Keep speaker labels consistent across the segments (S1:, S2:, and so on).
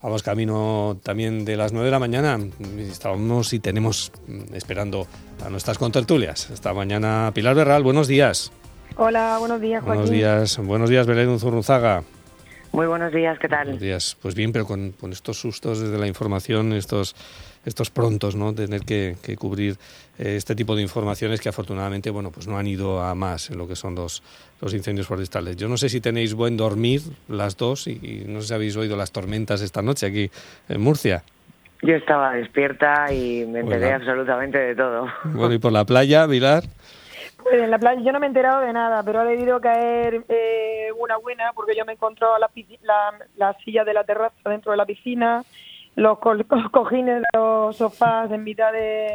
S1: Vamos camino también de las 9 de la mañana. Estábamos y tenemos esperando a nuestras contertulias. Esta mañana Pilar Berral, buenos días.
S2: Hola, buenos días, Joaquín.
S1: Buenos días, Belén Unzurruzaga.
S3: Muy buenos días, ¿qué tal?
S1: Buenos días. Pues bien, pero con estos sustos desde la información, estos prontos, ¿no? Tener que cubrir este tipo de informaciones que afortunadamente, bueno, pues no han ido a más en lo que son los incendios forestales. Yo no sé si tenéis buen dormir las dos y no sé si habéis oído las tormentas esta noche aquí en Murcia.
S3: Yo estaba despierta y me enteré absolutamente de todo.
S1: Bueno, ¿y por la playa, Pilar?
S2: Pues en la playa yo no me he enterado de nada, pero ha debido caer una buena, porque yo me encontré la silla de la terraza dentro de la piscina, los cojines de los sofás en mitad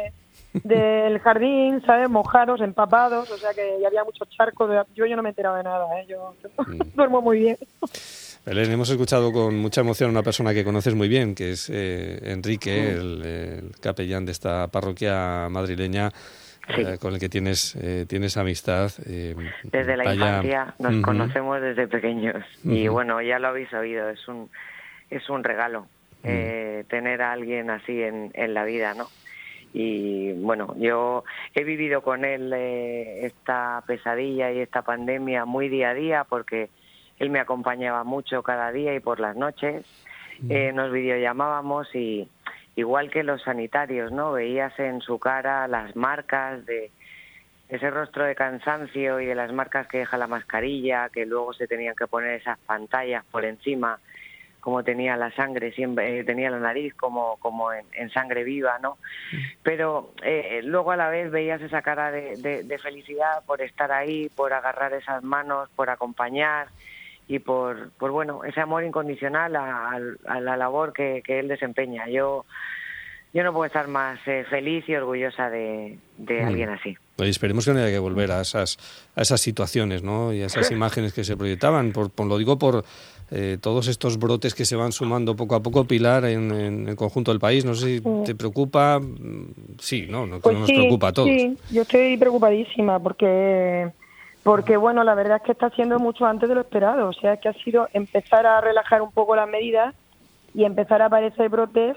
S2: del jardín, ¿sabes? Mojados, empapados, o sea que ya había muchos charcos. Yo no me he enterado de nada, yo duermo muy bien.
S1: Belén, hemos escuchado con mucha emoción a una persona que conoces muy bien, que es Enrique, el capellán de esta parroquia madrileña. Sí. Con el que tienes amistad.
S3: Desde la infancia nos conocemos desde pequeños y bueno, ya lo habéis oído, es un regalo tener a alguien así en la vida, ¿no? Y bueno, yo he vivido con él esta pesadilla y esta pandemia muy día a día porque él me acompañaba mucho cada día y por las noches nos videollamábamos y igual que los sanitarios, ¿no? Veías en su cara las marcas de ese rostro de cansancio y de las marcas que deja la mascarilla, que luego se tenían que poner esas pantallas por encima, como tenía la sangre, siempre tenía la nariz como en sangre viva, ¿no? Pero luego a la vez veías esa cara de felicidad por estar ahí, por agarrar esas manos, por acompañar y por bueno, ese amor incondicional a la labor que él desempeña. Yo no puedo estar más feliz y orgullosa de alguien así.
S1: Pues esperemos que no haya que volver a esas situaciones, ¿no? Y a esas imágenes que se proyectaban. Lo digo por todos estos brotes que se van sumando poco a poco, Pilar, en el conjunto del país. No sé si te preocupa. Sí, ¿no?
S2: Pues
S1: nos preocupa a todos.
S2: Sí, yo estoy preocupadísima porque bueno, la verdad es que está siendo mucho antes de lo esperado. O sea, que ha sido empezar a relajar un poco las medidas y empezar a aparecer brotes.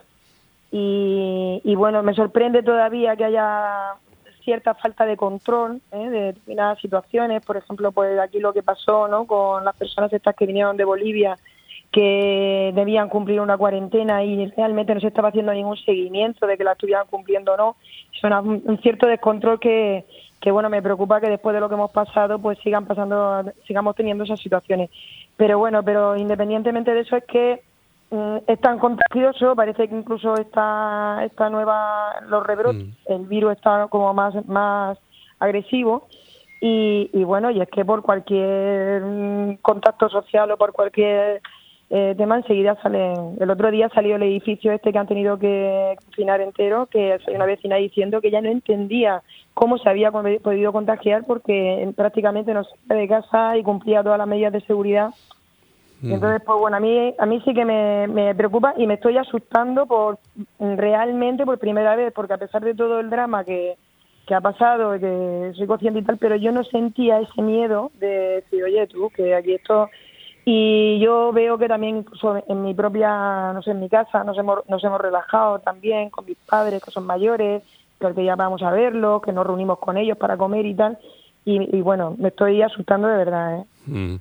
S2: Y bueno, me sorprende todavía que haya cierta falta de control de determinadas situaciones. Por ejemplo, pues aquí lo que pasó, ¿no?, con las personas estas que vinieron de Bolivia, que debían cumplir una cuarentena y realmente no se estaba haciendo ningún seguimiento de que la estuvieran cumpliendo o no. Es un cierto descontrol que bueno, me preocupa que después de lo que hemos pasado pues sigamos teniendo esas situaciones. Pero bueno, independientemente de eso es que es tan contagioso, parece que incluso esta nueva, los rebrotes, el virus está como más agresivo y bueno, y es que por cualquier contacto social o por cualquier tema enseguida salen. El otro día salió el edificio que han tenido que confinar entero, que hay una vecina diciendo que ya no entendía cómo se había podido contagiar porque prácticamente no salía de casa y cumplía todas las medidas de seguridad. Y entonces, pues bueno, a mí sí que me preocupa y me estoy asustando realmente por primera vez, porque a pesar de todo el drama que ha pasado, que soy consciente y tal, pero yo no sentía ese miedo de decir, oye, tú, que aquí esto... Y yo veo que también incluso en mi propia, no sé, en mi casa nos hemos relajado también con mis padres, que son mayores, que ya vamos a verlos, que nos reunimos con ellos para comer y tal. Y bueno, me estoy asustando de verdad, ¿eh?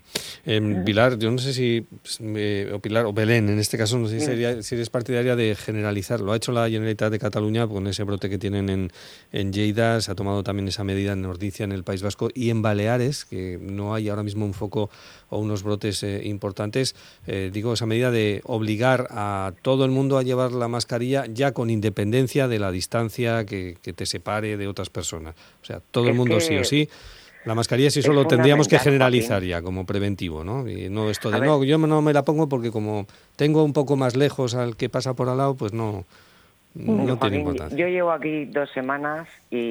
S1: Pilar, yo no sé si o Pilar o Belén, en este caso no sé si eres partidaria de generalizar. Lo ha hecho la Generalitat de Cataluña con ese brote que tienen en Lleida, se ha tomado también esa medida en Ordizia, en el País Vasco, y en Baleares, que no hay ahora mismo un foco o unos brotes importantes. Digo, esa medida de obligar a todo el mundo a llevar la mascarilla ya con independencia de la distancia que te separe de otras personas. O sea, todo el mundo sí o sí. La mascarilla sí solo tendríamos que generalizar, Joaquín, ya como preventivo, ¿no? Y no esto de no, yo no me la pongo porque como tengo un poco más lejos al que pasa por al lado, pues no tiene importancia.
S3: Yo llevo aquí 2 semanas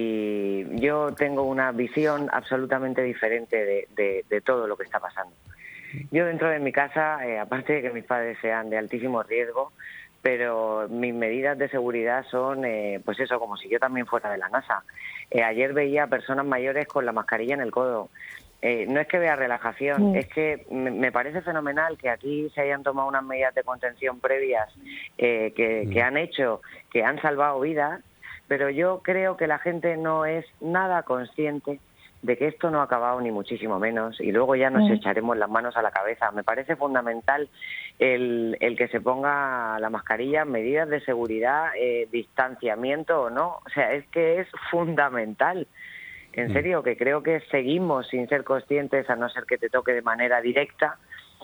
S3: y yo tengo una visión absolutamente diferente de todo lo que está pasando. Yo dentro de mi casa, aparte de que mis padres sean de altísimo riesgo, pero mis medidas de seguridad son, pues eso, como si yo también fuera de la NASA. Ayer veía a personas mayores con la mascarilla en el codo. no es que vea relajación, es que me parece fenomenal que aquí se hayan tomado unas medidas de contención previas que han hecho, que han salvado vidas, pero yo creo que la gente no es nada consciente de que esto no ha acabado ni muchísimo menos y luego ya nos echaremos las manos a la cabeza. Me parece fundamental el que se ponga la mascarilla, medidas de seguridad, distanciamiento o no. O sea, es que es fundamental. En serio, que creo que seguimos sin ser conscientes, a no ser que te toque de manera directa,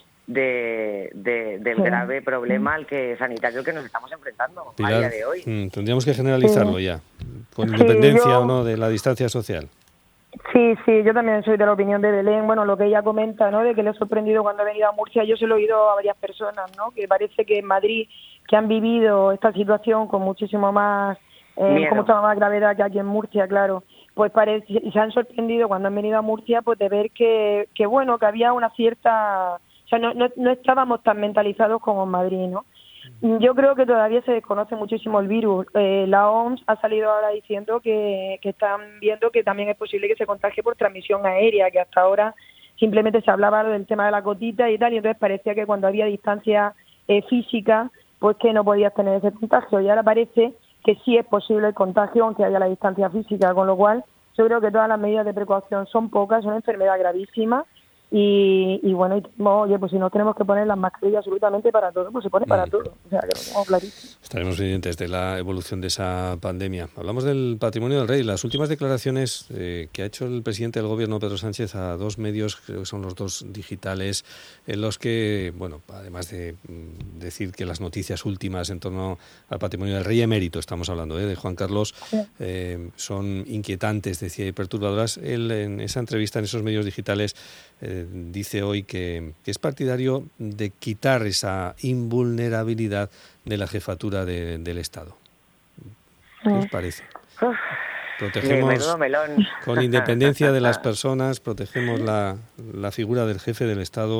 S3: del grave problema sanitario que nos estamos enfrentando, Pilar, a día de hoy.
S1: Tendríamos que generalizarlo ya, con independencia o no de la distancia social.
S2: Sí, yo también soy de la opinión de Belén. Bueno, lo que ella comenta, ¿no?, de que le ha sorprendido cuando ha venido a Murcia, yo se lo he oído a varias personas, ¿no?, que parece que en Madrid, que han vivido esta situación con muchísimo más, con mucha más gravedad que aquí en Murcia, claro, pues y se han sorprendido cuando han venido a Murcia, pues de ver que bueno, que había una cierta, o sea, no estábamos tan mentalizados como en Madrid, ¿no? Yo creo que todavía se desconoce muchísimo el virus. La OMS ha salido ahora diciendo que están viendo que también es posible que se contagie por transmisión aérea, que hasta ahora simplemente se hablaba del tema de la gotita y tal, y entonces parecía que cuando había distancia física, pues que no podías tener ese contagio. Y ahora parece que sí es posible el contagio, aunque haya la distancia física, con lo cual yo creo que todas las medidas de precaución son pocas, es una enfermedad gravísima. Y bueno, oye, pues si no tenemos que poner las mascarillas absolutamente para todo, pues se pone para todo. O sea, que lo tenemos clarísimo.
S1: Estaremos pendientes de la evolución de esa pandemia. Hablamos del patrimonio del rey. Las últimas declaraciones que ha hecho el presidente del gobierno, Pedro Sánchez, a dos medios, creo que son los dos digitales, en los que, bueno, además de decir que las noticias últimas en torno al patrimonio del rey emérito, estamos hablando de Juan Carlos, son inquietantes, decía, y perturbadoras. Él, en esa entrevista en esos medios digitales, dice hoy que es partidario de quitar esa invulnerabilidad de la jefatura del Estado. ¿Qué os parece?
S3: Protegemos,
S1: con independencia de las personas, protegemos la figura del jefe del Estado.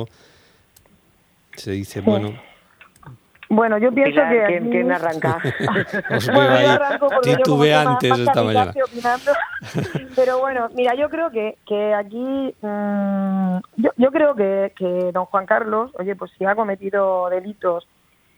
S1: Se dice,
S2: Bueno, yo pienso
S3: Pilar,
S2: que...
S3: ¿Quién arranca?
S1: Os veo ahí titubeantes esta mañana.
S2: Pero bueno, mira, yo creo que aquí... yo creo que don Juan Carlos, oye, pues si ha cometido delitos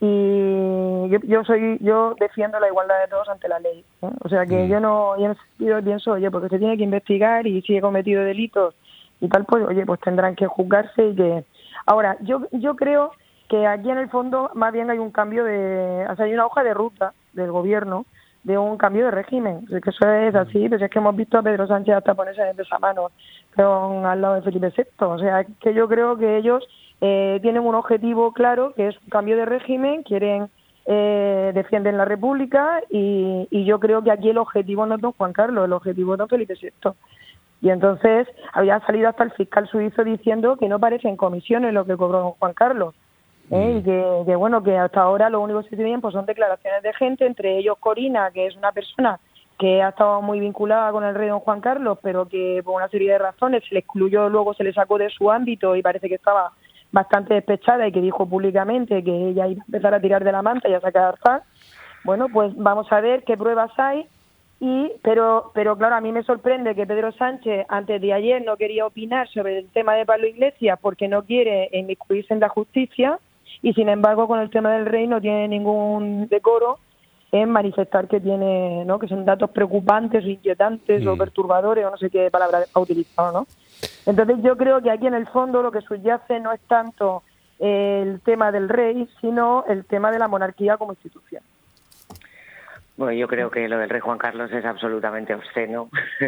S2: y yo defiendo la igualdad de todos ante la ley, ¿eh? O sea que yo pienso, oye, porque se tiene que investigar y si he cometido delitos y tal, pues oye, pues tendrán que juzgarse y que... Ahora, yo creo que aquí en el fondo más bien hay un cambio hay una hoja de ruta del gobierno de un cambio de régimen, que eso es así, pues es que hemos visto a Pedro Sánchez hasta ponerse en besamanos al lado de Felipe VI, o sea, que yo creo que ellos tienen un objetivo claro, que es un cambio de régimen, defienden la República y yo creo que aquí el objetivo no es don Juan Carlos, el objetivo es don Felipe VI. Y entonces había salido hasta el fiscal suizo diciendo que no parecen comisiones lo que cobró don Juan Carlos. Y que bueno, que hasta ahora lo único que se tienen pues son declaraciones de gente, entre ellos Corina, que es una persona que ha estado muy vinculada con el rey don Juan Carlos, pero que por una serie de razones se le excluyó, luego se le sacó de su ámbito y parece que estaba bastante despechada y que dijo públicamente que ella iba a empezar a tirar de la manta y a sacar faz. Bueno, pues vamos a ver qué pruebas hay. Pero claro, a mí me sorprende que Pedro Sánchez antes de ayer no quería opinar sobre el tema de Pablo Iglesias porque no quiere inmiscuirse en la justicia. Y sin embargo con el tema del rey no tiene ningún decoro en manifestar que tiene, ¿no?, que son datos preocupantes o inquietantes o perturbadores o no sé qué palabra ha utilizado, ¿no? Entonces yo creo que aquí en el fondo lo que subyace no es tanto el tema del rey, sino el tema de la monarquía como institución.
S3: Bueno, yo creo que lo del rey Juan Carlos es absolutamente obsceno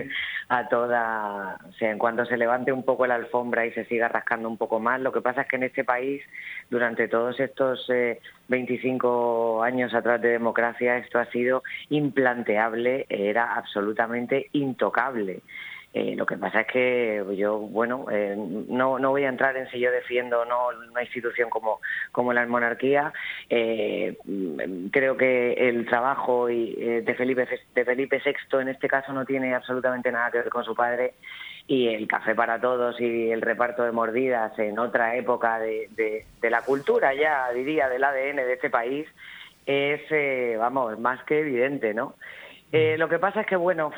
S3: o sea, en cuanto se levante un poco la alfombra y se siga rascando un poco más. Lo que pasa es que en este país, durante todos estos 25 años atrás de democracia, esto ha sido implanteable, era absolutamente intocable. Lo que pasa es que yo, no voy a entrar en si yo defiendo o no una institución como la monarquía. Creo que el trabajo de Felipe VI en este caso no tiene absolutamente nada que ver con su padre, y el café para todos y el reparto de mordidas en otra época de la cultura, ya diría, del ADN de este país, es, más que evidente, ¿no? Lo que pasa es que,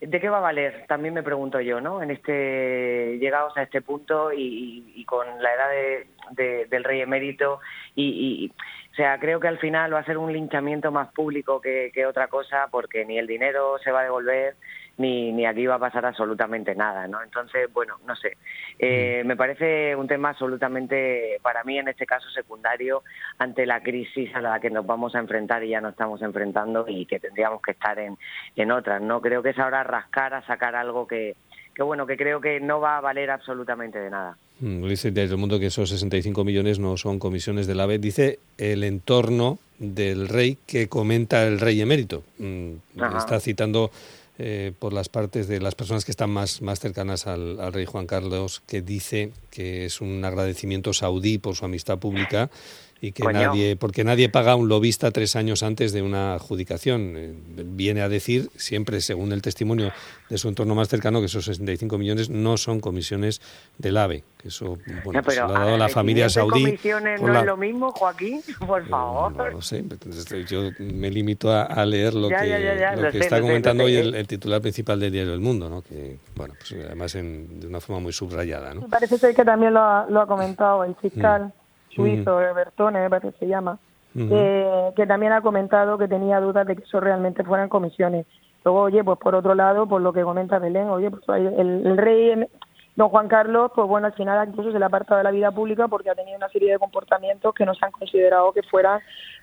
S3: ¿de qué va a valer? También me pregunto yo, ¿no? Llegados a este punto y con la edad del rey emérito o sea, creo que al final va a ser un linchamiento más público que otra cosa, porque ni el dinero se va a devolver, ni aquí va a pasar absolutamente nada, ¿no? Entonces, bueno, no sé. Me parece un tema absolutamente, para mí en este caso, secundario ante la crisis a la que nos vamos a enfrentar y ya nos estamos enfrentando y que tendríamos que estar en otras, ¿no? Creo que es ahora rascar a sacar algo que creo que no va a valer absolutamente de nada.
S1: Dice desde el mundo que esos 65 millones no son comisiones del AVE. Dice el entorno del rey que comenta el rey emérito. Está citando por las partes de las personas que están más cercanas al rey Juan Carlos, que dice que es un agradecimiento saudí por su amistad pública y que porque nadie paga a un lobista 3 años antes de una adjudicación. Viene a decir, siempre según el testimonio de su entorno más cercano, que esos 65 millones no son comisiones del AVE. Que eso se lo ha dado a la familia saudí.
S3: ¿Comisiones no es lo mismo, Joaquín? Por favor.
S1: No lo sé. Yo me limito a leer lo que está comentando hoy el titular principal del diario El Mundo, ¿no? Que, bueno, pues además de una forma muy subrayada, ¿no?
S2: Parece ser que también lo ha comentado el fiscal suizo, Bertone, me parece que se llama, que también ha comentado que tenía dudas de que eso realmente fueran comisiones. Luego, oye, pues por otro lado, por lo que comenta Belén, oye, pues el rey don Juan Carlos, pues bueno, al final incluso se le ha apartado de la vida pública porque ha tenido una serie de comportamientos que no se han considerado que fueran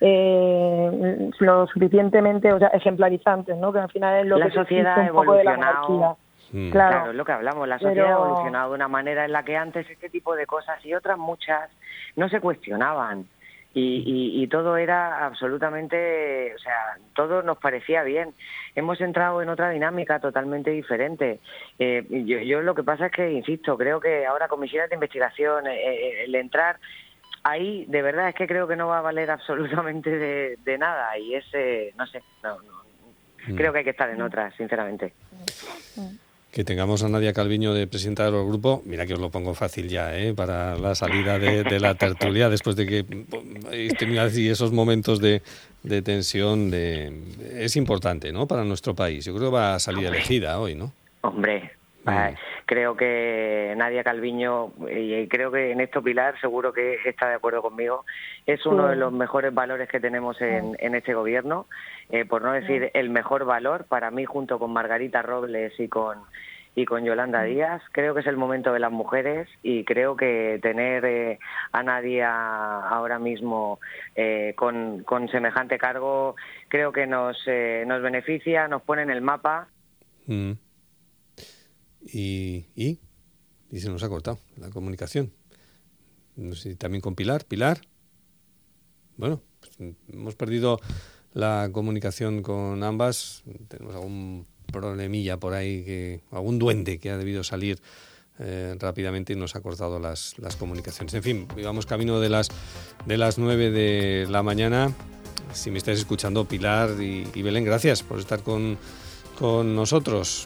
S2: lo suficientemente, o sea, ejemplarizantes, ¿no? Que al final es lo
S3: la
S2: que
S3: sociedad ha
S2: evolucionado.
S3: Claro, es lo que hablamos, la sociedad ha evolucionado de una manera en la que antes este tipo de cosas y otras muchas no se cuestionaban y todo era absolutamente, o sea, todo nos parecía bien. Hemos entrado en otra dinámica totalmente diferente. Yo lo que pasa es que, insisto, creo que ahora comisiones de investigación, el entrar ahí, de verdad es que creo que no va a valer absolutamente de nada y no sé, creo que hay que estar en otras, sinceramente.
S1: Que tengamos a Nadia Calviño de presidenta del Eurogrupo, mira que os lo pongo fácil ya, para la salida de la tertulia, después de que tenido así esos momentos de tensión, es importante, ¿no?, para nuestro país. Yo creo que va a salir elegida hoy, ¿no?
S3: Hombre, creo que Nadia Calviño, y creo que en esto Pilar seguro que está de acuerdo conmigo, es uno de los mejores valores que tenemos en este gobierno, por no decir el mejor valor, para mí, junto con Margarita Robles y con Yolanda Díaz. Creo que es el momento de las mujeres y creo que tener a Nadia ahora mismo con semejante cargo, creo que nos beneficia, nos pone en el mapa.
S1: Y se nos ha cortado la comunicación. No sé si también con Pilar. Bueno, pues hemos perdido la comunicación con ambas. Tenemos algún problemilla por ahí, algún duende que ha debido salir rápidamente y nos ha cortado las comunicaciones. En fin, íbamos camino de las 9 de la mañana. Si me estáis escuchando, Pilar y Belén, gracias por estar con nosotros.